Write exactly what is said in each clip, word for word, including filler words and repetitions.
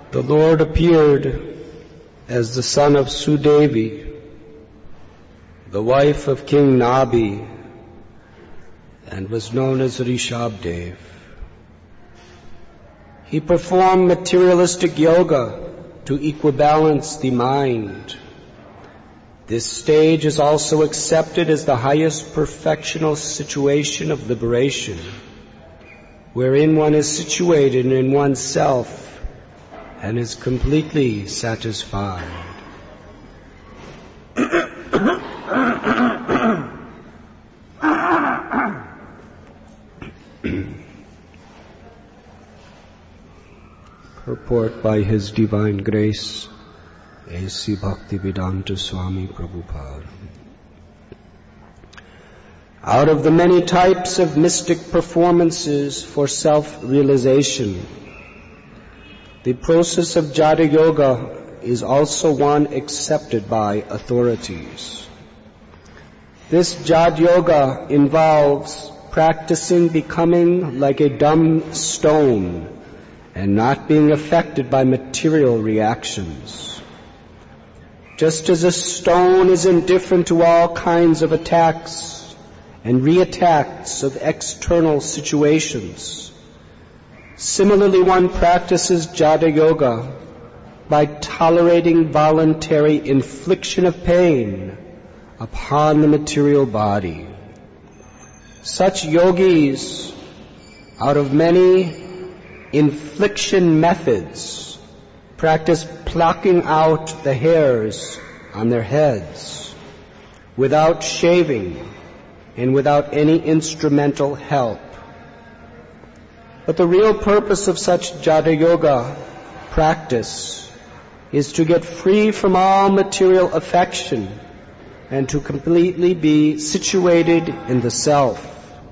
The Lord appeared as the son of Sudevi, the wife of King Nabi, and was known as Rishabdev. He performed materialistic yoga to equibalance the mind. This stage is also accepted as the highest perfectional situation of liberation, wherein one is situated in oneself and is completely satisfied. Purport by His Divine Grace, A C Bhaktivedanta Swami Prabhupada. Out of the many types of mystic performances for self-realization, the process of Jata Yoga is also one accepted by authorities. This Jata Yoga involves practicing becoming like a dumb stone and not being affected by material reactions. Just as a stone is indifferent to all kinds of attacks and reattacks of external situations, similarly one practices Jata Yoga by tolerating voluntary infliction of pain upon the material body. Such yogis, out of many infliction methods, practice plucking out the hairs on their heads without shaving and without any instrumental help. But the real purpose of such Jata Yoga practice is to get free from all material affection and to completely be situated in the self.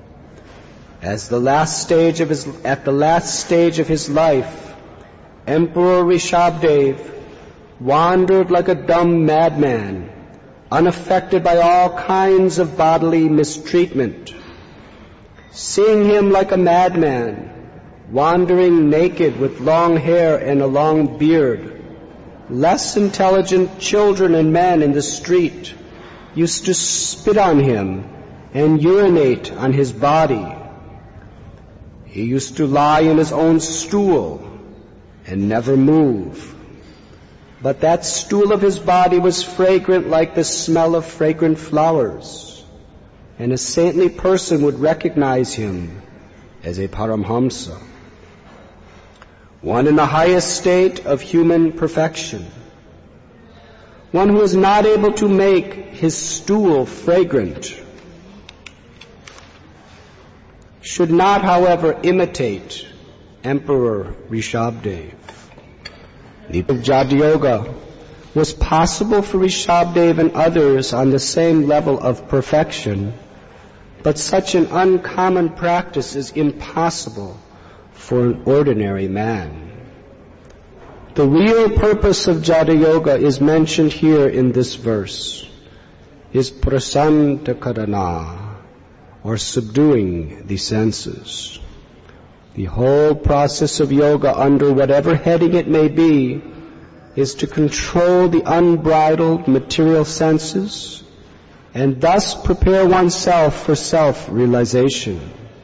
As the last stage of his, at the last stage of his life, Emperor Rishabdev wandered like a dumb madman, unaffected by all kinds of bodily mistreatment. Seeing him like a madman, wandering naked with long hair and a long beard, less intelligent children and men in the street used to spit on him and urinate on his body. He used to lie in his own stool and never move. But that stool of his body was fragrant like the smell of fragrant flowers, and a saintly person would recognize him as a Paramhamsa, one in the highest state of human perfection. One who is not able to make his stool fragrant should not, however, imitate Emperor Rishabdev. The Jata Yoga was possible for Rishabdev and others on the same level of perfection, but such an uncommon practice is impossible for an ordinary man. The real purpose of Jata Yoga is mentioned here in this verse, is prasanta karana, or subduing the senses. The whole process of yoga, under whatever heading it may be, is to control the unbridled material senses and thus prepare oneself for self-realization.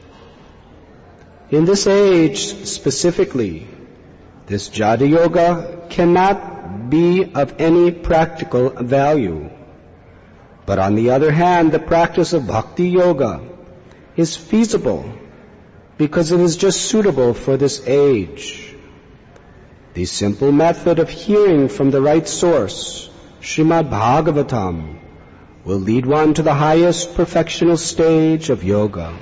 In this age specifically, this Jata Yoga cannot be of any practical value. But on the other hand, the practice of Bhakti Yoga is feasible because it is just suitable for this age. The simple method of hearing from the right source, Srimad Bhagavatam, will lead one to the highest perfectional stage of yoga.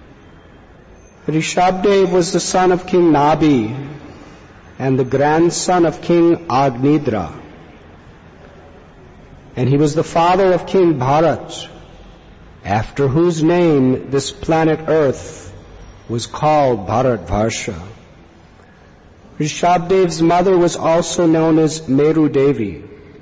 Rishabdev was the son of King Nabi and the grandson of King Agnidra. And he was the father of King Bharat, after whose name this planet Earth was called Bharatvarsha. Rishabdev's mother was also known as Meru Devi,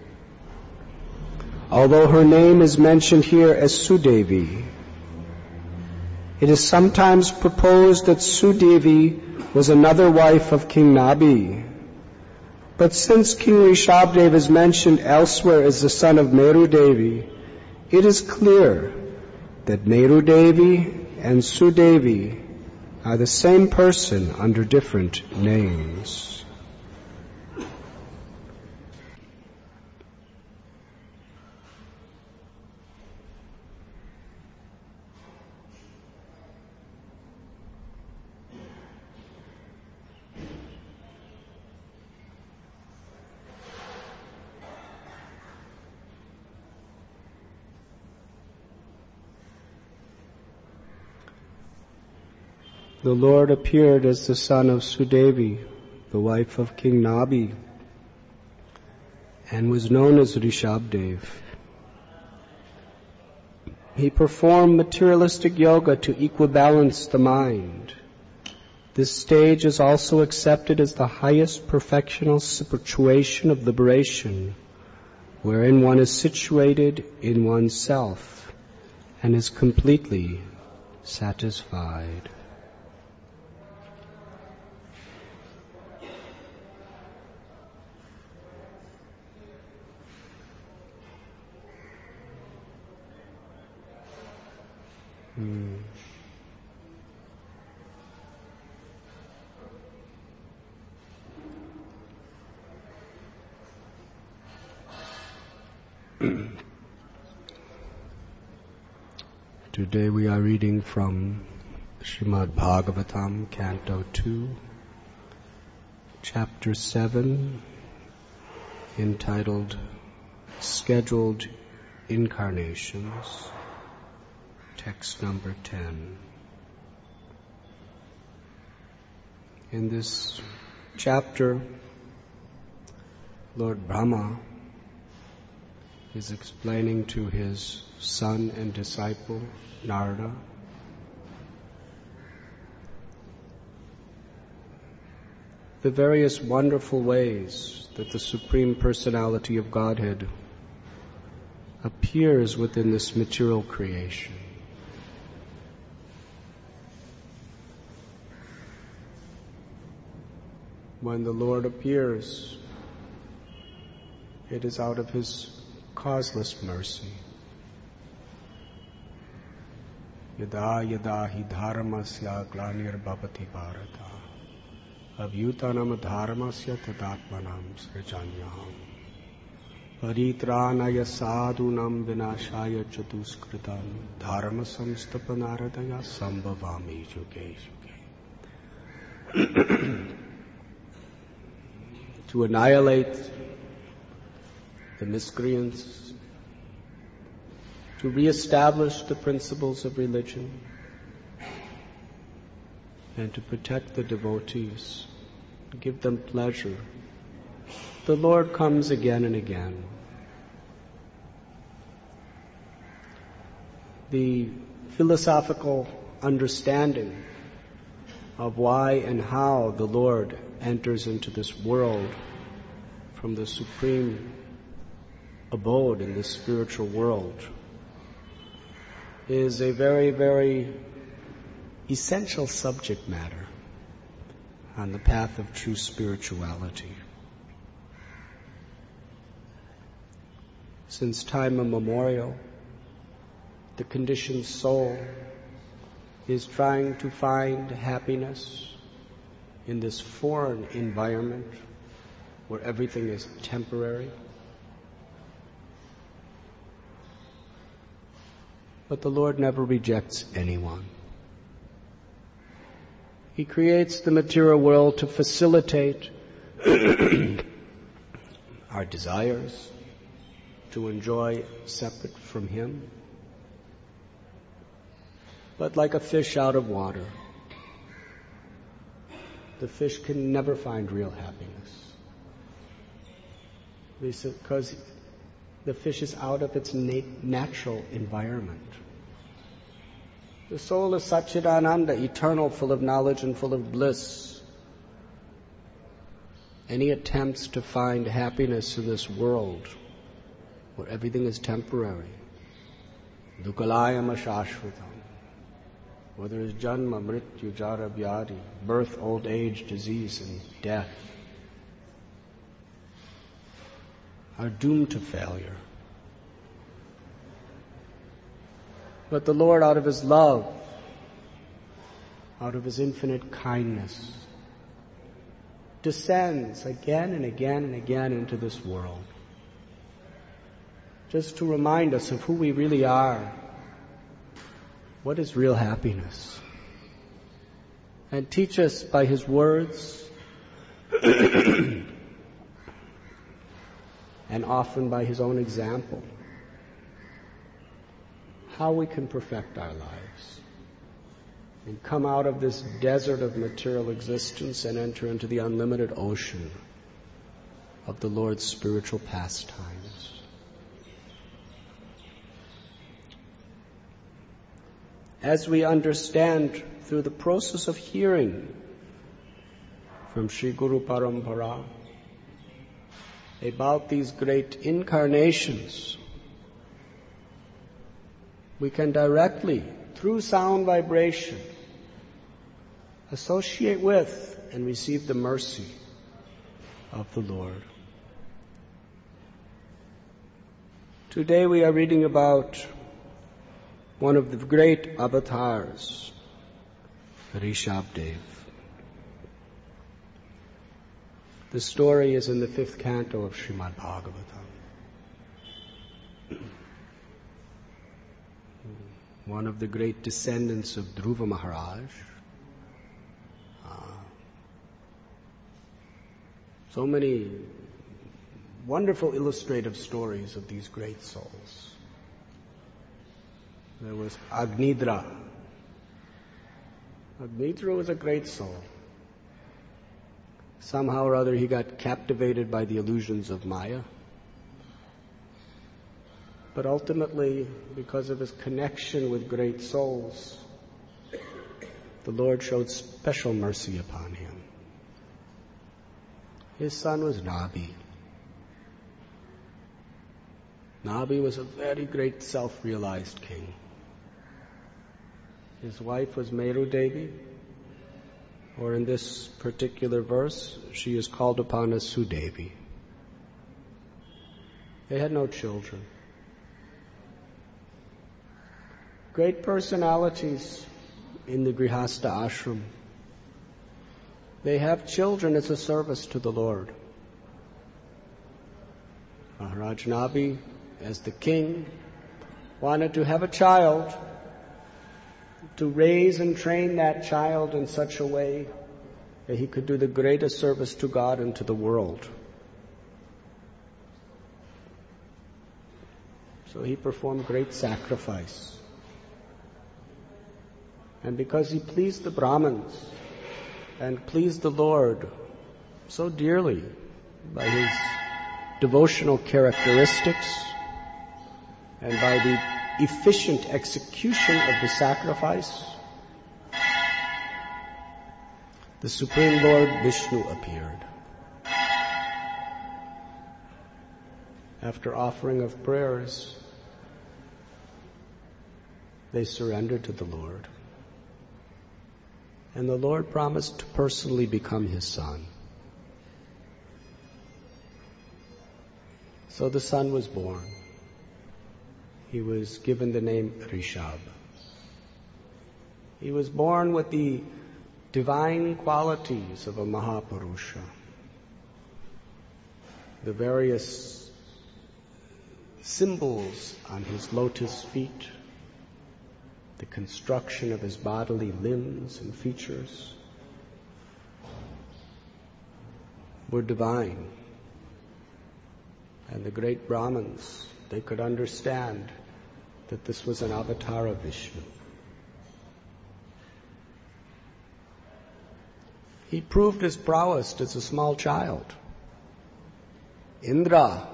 although her name is mentioned here as Sudevi. It is sometimes proposed that Sudevi was another wife of King Nabi, But since King Rishabhdev is mentioned elsewhere as the son of Meru Devi, it is clear that Meru Devi and Sudevi are the same person under different names. The Lord appeared as the son of Sudevi, the wife of King Nabi, and was known as Rishabhdev. He performed materialistic yoga to equibalance the mind. This stage is also accepted as the highest perfectional situation of liberation, wherein one is situated in oneself and is completely satisfied. Hmm. Today we are reading from Srimad Bhagavatam, Canto two, Chapter seven, entitled Scheduled Incarnations, text number ten. In this chapter, Lord Brahma is explaining to his son and disciple, Narada, the various wonderful ways that the Supreme Personality of Godhead appears within this material creation. When the Lord appears, it is out of His causeless mercy. Yada yada hi dharmasya glanir bhavati bharata avyutanam dharmasya tadatmanam srijanyaham paritranaya sadhunam vinashaya chatuskritam dharma samstapanaradaya sambhavami yuge yuge. To annihilate the miscreants, to reestablish the principles of religion, and to protect the devotees, to give them pleasure. The Lord comes again and again. The philosophical understanding of why and how the Lord enters into this world from the supreme abode in this spiritual world is a very, very essential subject matter on the path of true spirituality. Since time immemorial, the conditioned soul is trying to find happiness in this foreign environment where everything is temporary. But the Lord never rejects anyone. He creates the material world to facilitate our desires, to enjoy separate from Him. But like a fish out of water, the fish can never find real happiness. Because the fish is out of its nat- natural environment. The soul is Satchidananda, eternal, full of knowledge and full of bliss. Any attempts to find happiness in this world, where everything is temporary, dukalayam ashashvatam, where there is janma, mrityu, jara, vyadi, birth, old age, disease, and death, are doomed to failure. But the Lord, out of His love, out of His infinite kindness, descends again and again and again into this world, just to remind us of who we really are, what is real happiness, and teach us by His words and often by His own example how we can perfect our lives and come out of this desert of material existence and enter into the unlimited ocean of the Lord's spiritual pastimes. As we understand through the process of hearing from Sri Guru Parampara about these great incarnations, we can directly, through sound vibration, associate with and receive the mercy of the Lord. Today we are reading about one of the great avatars, Rishabdev. The story is in the fifth canto of Srimad Bhagavatam. One of the great descendants of Dhruva Maharaj. Uh, so many wonderful illustrative stories of these great souls. There was Agnidra. Agnidra was a great soul. Somehow or other he got captivated by the illusions of Maya. But ultimately, because of his connection with great souls, the Lord showed special mercy upon him. His son was Nabi. Nabi was a very great self-realized king. His wife was Meru Devi, or in this particular verse, she is called upon as Sudevi. They had no children. Great personalities in the Grihastha ashram. They have children as a service to the Lord. Maharaj Nabi, as the king, wanted to have a child, to raise and train that child in such a way that he could do the greatest service to God and to the world. So he performed great sacrifice. And because he pleased the Brahmins and pleased the Lord so dearly by his devotional characteristics and by the efficient execution of the sacrifice, the Supreme Lord Vishnu appeared. After offering of prayers, they surrendered to the Lord. And the Lord promised to personally become his son. So the son was born. He was given the name Rishab. He was born with the divine qualities of a Mahapurusha. The various symbols on his lotus feet, the construction of his bodily limbs and features were divine. And the great Brahmins, they could understand that this was an avatar of Vishnu. He proved his prowess as a small child. Indra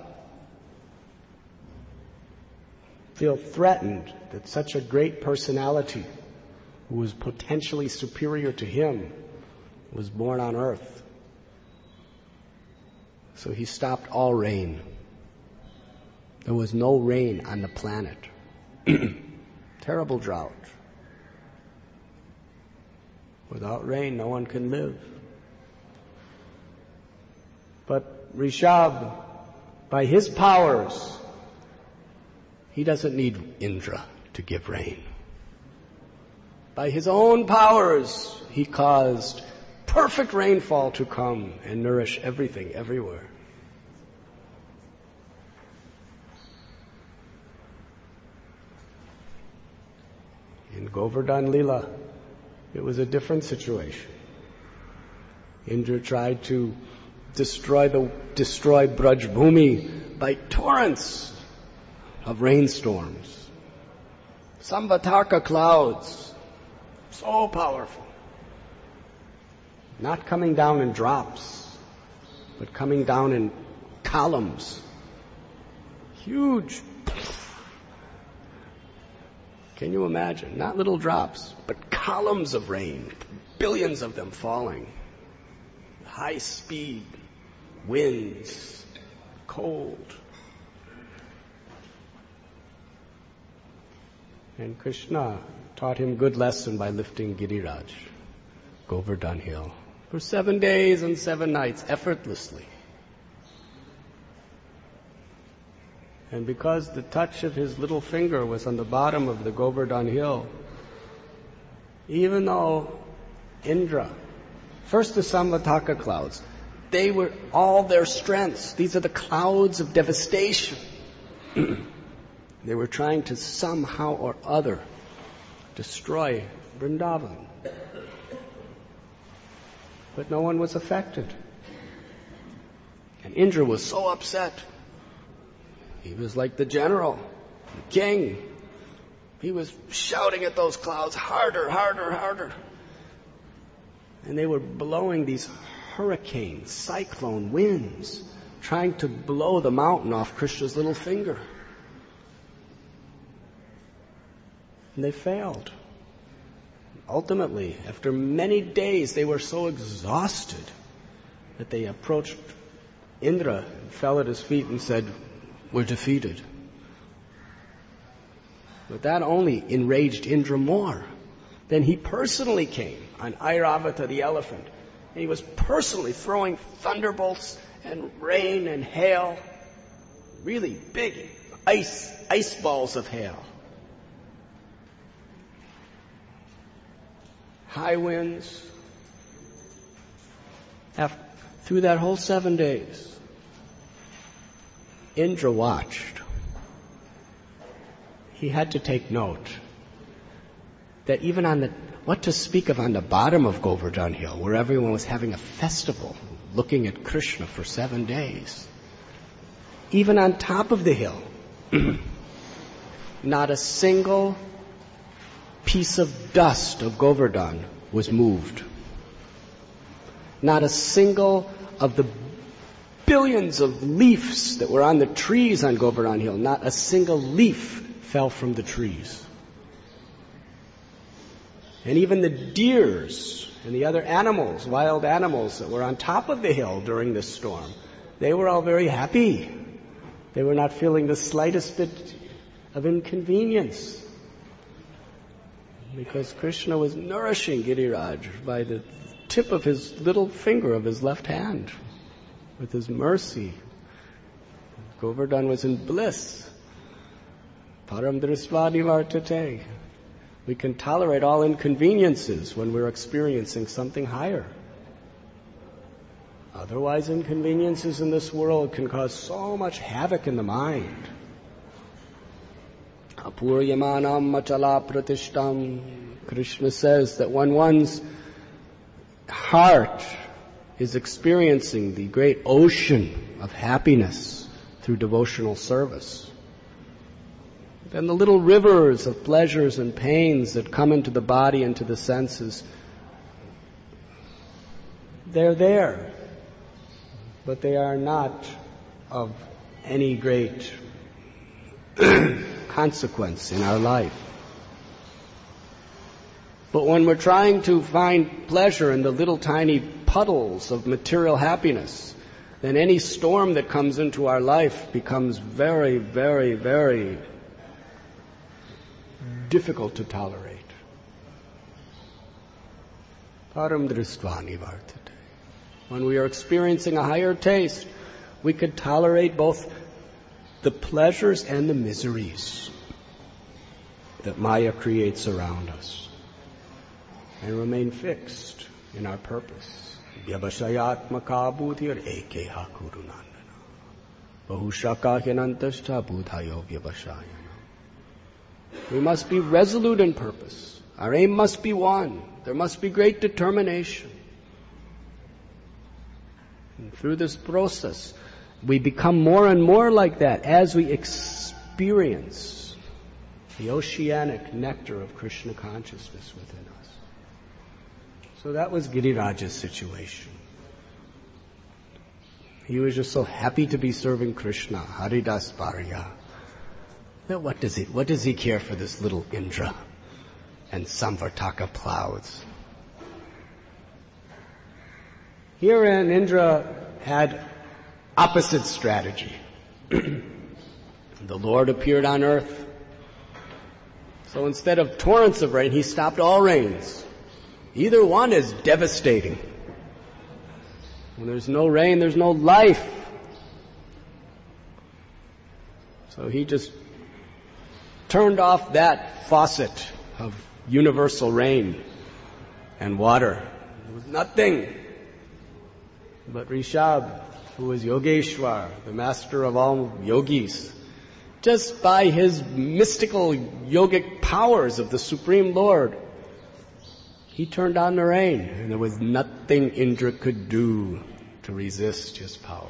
felt threatened that such a great personality, who was potentially superior to him, was born on earth. So he stopped all rain. There was no rain on the planet. Terrible drought. Without rain, no one can live. But Rishab By his powers, he doesn't need Indra to give rain. By his own powers, he caused perfect rainfall to come and nourish everything everywhere. In Govardhan Lila, it was a different situation. Indra tried to destroy the destroy Braj Bhumi by torrents of rainstorms. Samvataka clouds, so powerful. Not coming down in drops, but coming down in columns. Huge. Can you imagine? Not little drops, but columns of rain, billions of them falling. High speed, winds, cold. And Krishna taught him good lesson by lifting Giriraj, Govardhan Hill, for seven days and seven nights, effortlessly. And because the touch of his little finger was on the bottom of the Govardhan Hill, even though Indra, first the Samvataka clouds, they were all their strengths. These are the clouds of devastation. They were trying to somehow or other destroy Vrindavan. But no one was affected. And Indra was so upset. He was like the general, the king. He was shouting at those clouds, harder, harder, harder. And they were blowing these hurricane, cyclone winds, trying to blow the mountain off Krishna's little finger. And they failed. Ultimately, after many days, they were so exhausted that they approached Indra, fell at his feet and said, "We're defeated." But that only enraged Indra more. Then he personally came on Airavata the elephant, and he was personally throwing thunderbolts and rain and hail, really big ice, ice balls of hail. High winds. After, through that whole seven days, Indra watched. He had to take note that even on the, what to speak of on the bottom of Govardhan Hill, where everyone was having a festival, looking at Krishna for seven days, even on top of the hill, not a single piece of dust of Govardhan was moved. Not a single of the billions of leaves that were on the trees on Govardhan Hill, not a single leaf fell from the trees. And even the deers and the other animals, wild animals that were on top of the hill during this storm, they were all very happy. They were not feeling the slightest bit of inconvenience, because Krishna was nourishing Giriraj by the tip of his little finger of his left hand with his mercy. Govardhan was in bliss. Param drisva nivartate. We can tolerate all inconveniences when we're experiencing something higher. Otherwise, inconveniences in this world can cause so much havoc in the mind. Apuryamanam machala pratishtam. Krishna says that when one's heart is experiencing the great ocean of happiness through devotional service, then the little rivers of pleasures and pains that come into the body and to the senses, they're there, but they are not of any great consequence in our life. But when we're trying to find pleasure in the little tiny puddles of material happiness, then any storm that comes into our life becomes very, very, very difficult to tolerate. Param dristvani vartate. When we are experiencing a higher taste, we could tolerate both the pleasures and the miseries that Maya creates around us and remain fixed in our purpose. Vyavashayatmaka buddhir ekeha kurunandana. Bahushaka hinantashta buddhayo vyavashayana. We must be resolute in purpose. Our aim must be one. There must be great determination. And through this process, we become more and more like that as we experience the oceanic nectar of Krishna consciousness within us. So that was Giriraja's situation. He was just so happy to be serving Krishna, Haridas Bharya. Now what does he, what does he care for this little Indra and Samvartaka clouds? Herein, Indra had opposite strategy. The Lord appeared on earth. So instead of torrents of rain, he stopped all rains. Either one is devastating. When there's no rain, there's no life. So he just turned off that faucet of universal rain and water. There was nothing. But Rishabh, who was Yogeshwar, the master of all yogis, just by his mystical yogic powers of the Supreme Lord, he turned on the rain, and there was nothing Indra could do to resist his powers.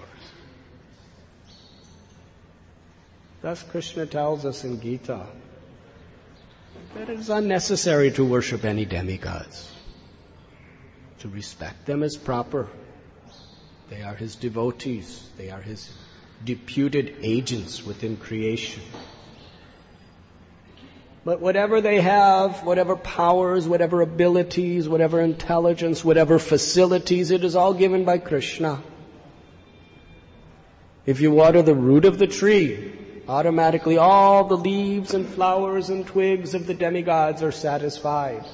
Thus Krishna tells us in Gita that it is unnecessary to worship any demigods. To respect them is proper. They are his devotees. They are his deputed agents within creation. But whatever they have, whatever powers, whatever abilities, whatever intelligence, whatever facilities, it is all given by Krishna. If you water the root of the tree, automatically all the leaves and flowers and twigs of the demigods are satisfied.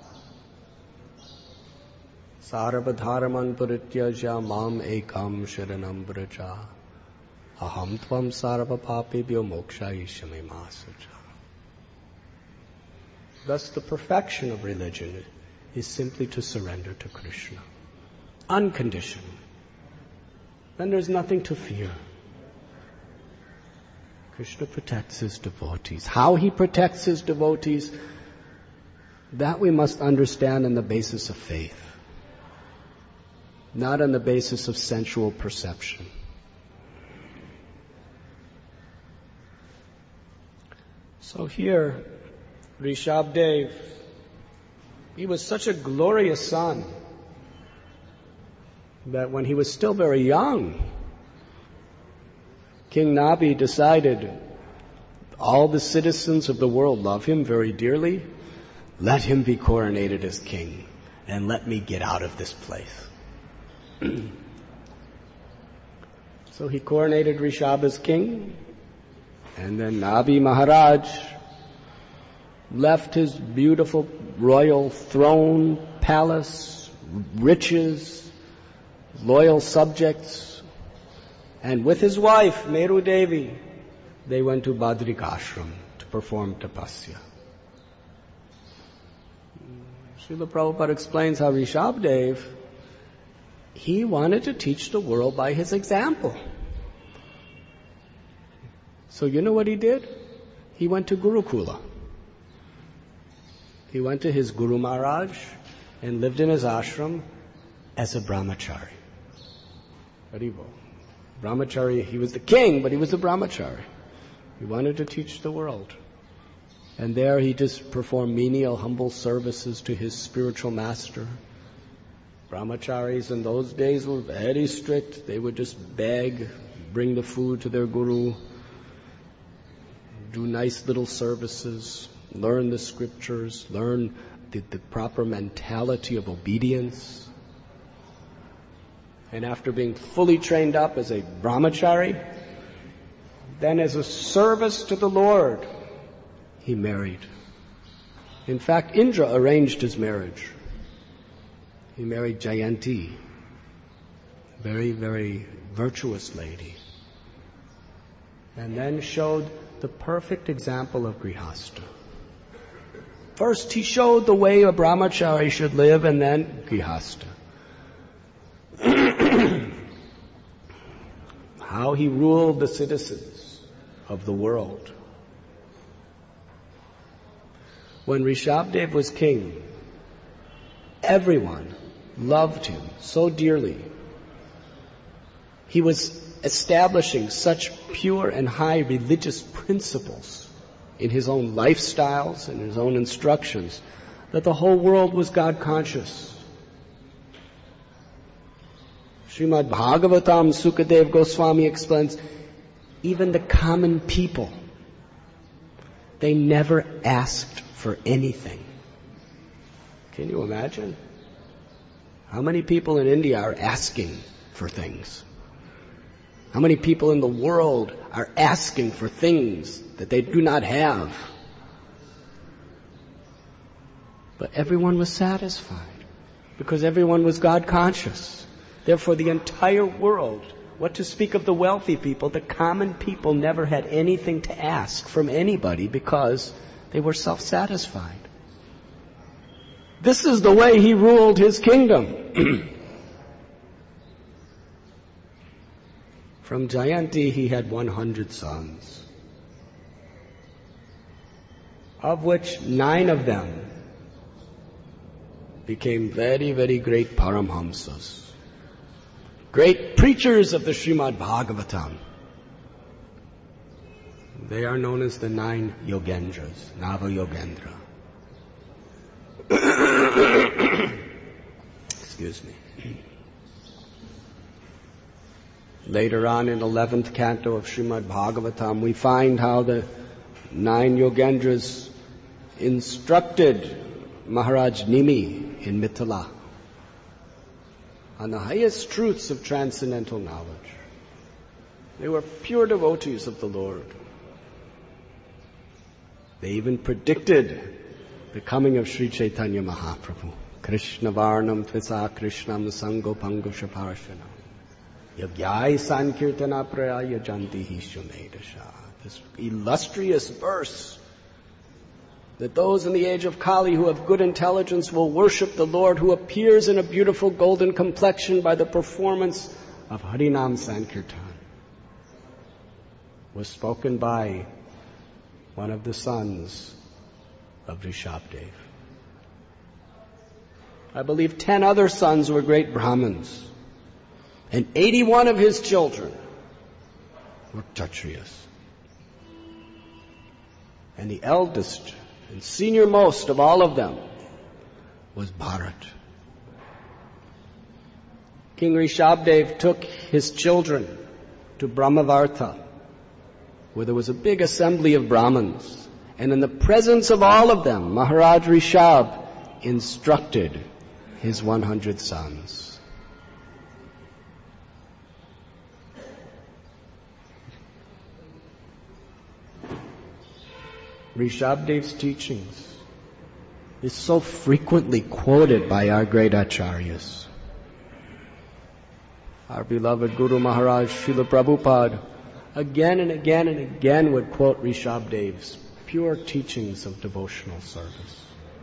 Sarvadharaman parityaja mam ekam sharanam vraja aham tvam sarva papebhyo mokshayishyami masaja. Thus the perfection of religion is simply to surrender to Krishna. Unconditionally. Then there's nothing to fear. Krishna protects his devotees. How he protects his devotees, that we must understand on the basis of faith, not on the basis of sensual perception. So here, Rishabdev, he was such a glorious son that when he was still very young, King Nabi decided, all the citizens of the world love him very dearly, let him be coronated as king, and let me get out of this place. So he coronated Rishabh as king, and then Nabi Maharaj left his beautiful royal throne, palace, riches, loyal subjects, and with his wife, Meru Devi, they went to Badrik Ashram to perform tapasya. Srila Prabhupada explains how Rishabdev, he wanted to teach the world by his example. So you know what he did? He went to Gurukula. He went to his Guru Maharaj and lived in his ashram as a brahmachari. Haribol. Brahmachari, he was the king, but he was a brahmachari. He wanted to teach the world. And there he just performed menial, humble services to his spiritual master. Brahmacharis in those days were very strict. They would just beg, bring the food to their guru, do nice little services, learn the scriptures, learn the, the proper mentality of obedience. And after being fully trained up as a brahmachari, then as a service to the Lord, he married. In fact, Indra arranged his marriage. He married Jayanti, a very, very virtuous lady. and then showed the perfect example of Grihastha. First, he showed the way a brahmachari should live, and then Grihastha. How he ruled the citizens of the world. When Rishabdev was king, everyone loved him so dearly. He was establishing such pure and high religious principles in his own lifestyles and his own instructions that the whole world was God conscious. Srimad Bhagavatam, Sukadev Goswami explains, even the common people, they never asked for anything. Can you imagine? How many people in India are asking for things? How many people in the world are asking for things that they do not have? But everyone was satisfied because everyone was God conscious. Therefore, the entire world, what to speak of the wealthy people, the common people never had anything to ask from anybody because they were self-satisfied. This is the way he ruled his kingdom. From Jayanti, he had one hundred sons, of which nine of them became very, very great Paramhamsas, great preachers of the Srimad Bhagavatam. They are known as the nine Yogendras, Nava Yogendra. Excuse me. Later on in eleventh canto of Srimad Bhagavatam, we find how the nine Yogendras instructed Maharaj Nimi in Mithila on the highest truths of transcendental knowledge. They were pure devotees of the Lord. They even predicted the coming of Sri Chaitanya Mahaprabhu. Krishna Varnam Tvisa Krishnam Sango Pangusha Parashanam Yagyai Sankirtana Praya Janti Hishumedasha. This illustrious verse that those in the age of Kali who have good intelligence will worship the Lord who appears in a beautiful golden complexion by the performance of Harinam Sankirtan was spoken by one of the sons of Rishabdev. I believe ten other sons were great Brahmins, and eighty-one of his children were Kshatriyas. And the eldest and senior most of all of them was Bharat. King Rishabdev took his children to Brahmavarta, where there was a big assembly of Brahmins. And in the presence of all of them, Maharaj Rishab instructed his one hundred sons. Rishabdev's teachings is so frequently quoted by our great acharyas. Our beloved Guru Maharaj Srila Prabhupada again and again and again would quote Rishabdev's pure teachings of devotional service.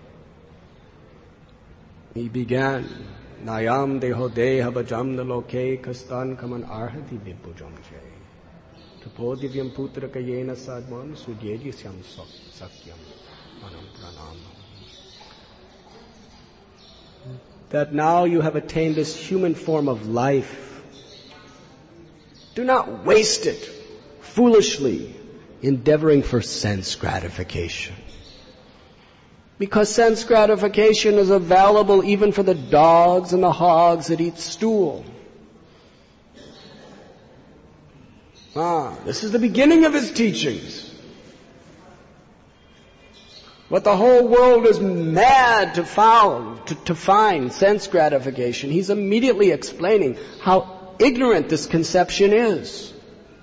He began, Nayam deho deha bhajam naloke kastan kaman arhati vibhujam jay. Tapo divyam putra kayena sadman sudyejisyam sakyam manam pranam. That now you have attained this human form of life, do not waste it foolishly endeavoring for sense gratification. Because sense gratification is available even for the dogs and the hogs that eat stool. Ah, this is the beginning of his teachings. What the whole world is mad to follow, to, to find sense gratification, he's immediately explaining how ignorant this conception is.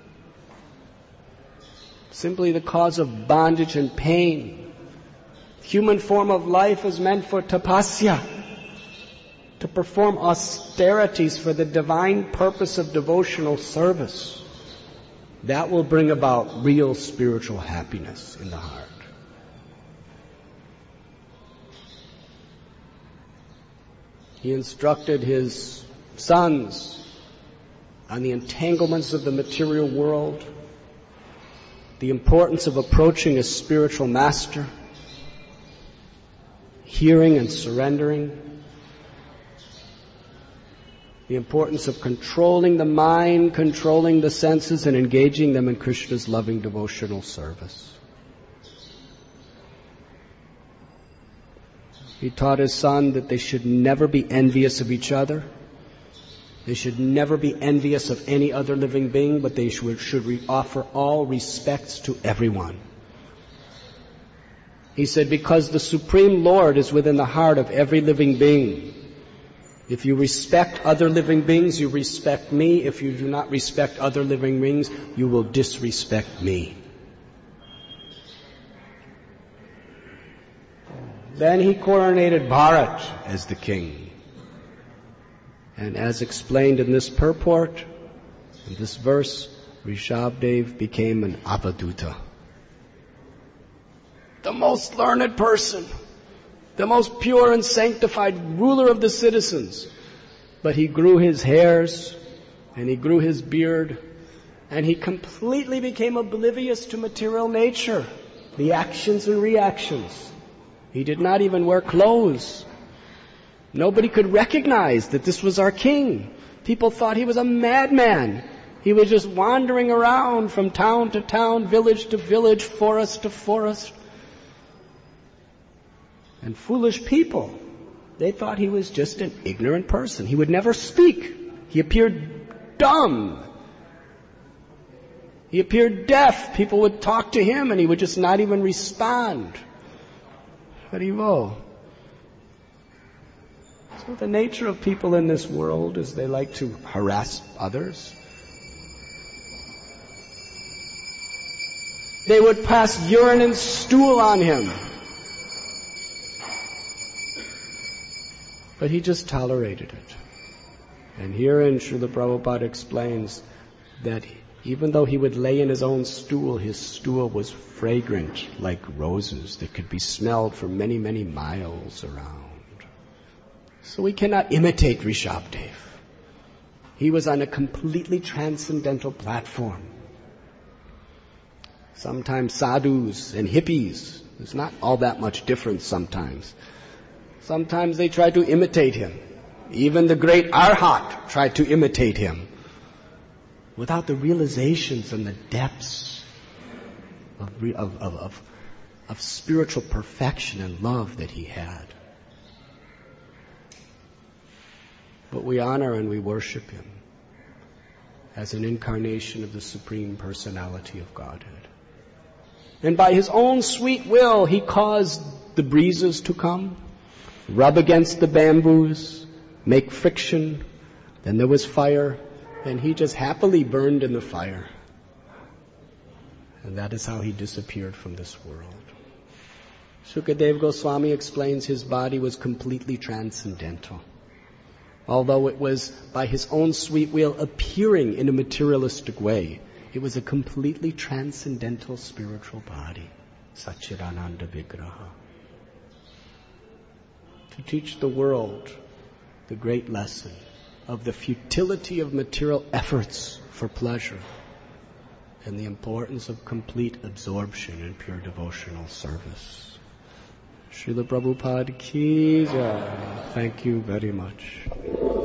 Simply the cause of bondage and pain. Human form of life is meant for tapasya, to perform austerities for the divine purpose of devotional service. That will bring about real spiritual happiness in the heart. He instructed his sons on the entanglements of the material world, the importance of approaching a spiritual master, hearing and surrendering, the importance of controlling the mind, controlling the senses, and engaging them in Krishna's loving devotional service. He taught his son that they should never be envious of each other. They should never be envious of any other living being, but they should, should re- offer all respects to everyone. He said, because the Supreme Lord is within the heart of every living being. If you respect other living beings, you respect me. If you do not respect other living beings, you will disrespect me. Then he coronated Bharat as the king. And as explained in this purport, in this verse, Rishabdev became an Avaduta. The most learned person, the most pure and sanctified ruler of the citizens. But he grew his hairs, and he grew his beard, and he completely became oblivious to material nature, the actions and reactions. He did not even wear clothes. Nobody could recognize that this was our king. People thought he was a madman. He was just wandering around from town to town, village to village, forest to forest. And foolish people, they thought he was just an ignorant person. He would never speak. He appeared dumb. He appeared deaf. People would talk to him and he would just not even respond. Haribo. So the nature of people in this world is they like to harass others. They would pass urine and stool on him. But he just tolerated it. And herein Srila Prabhupada explains that even though he would lay in his own stool, his stool was fragrant like roses that could be smelled for many, many miles around. So we cannot imitate Rishabdev. He was on a completely transcendental platform. Sometimes sadhus and hippies, there's not all that much difference sometimes. Sometimes they try to imitate him. Even the great Arhat tried to imitate him, without the realizations and the depths of, of, of, of spiritual perfection and love that he had. But we honor and we worship him as an incarnation of the Supreme Personality of Godhead. And by his own sweet will, he caused the breezes to come, rub against the bamboos, make friction. Then there was fire. And he just happily burned in the fire. And that is how he disappeared from this world. Sukadeva Goswami explains his body was completely transcendental. Although it was by his own sweet will appearing in a materialistic way, it was a completely transcendental spiritual body. Satchidananda Vigraha. To teach the world the great lesson of the futility of material efforts for pleasure and the importance of complete absorption in pure devotional service. Srila Prabhupada ki jai. Thank you very much.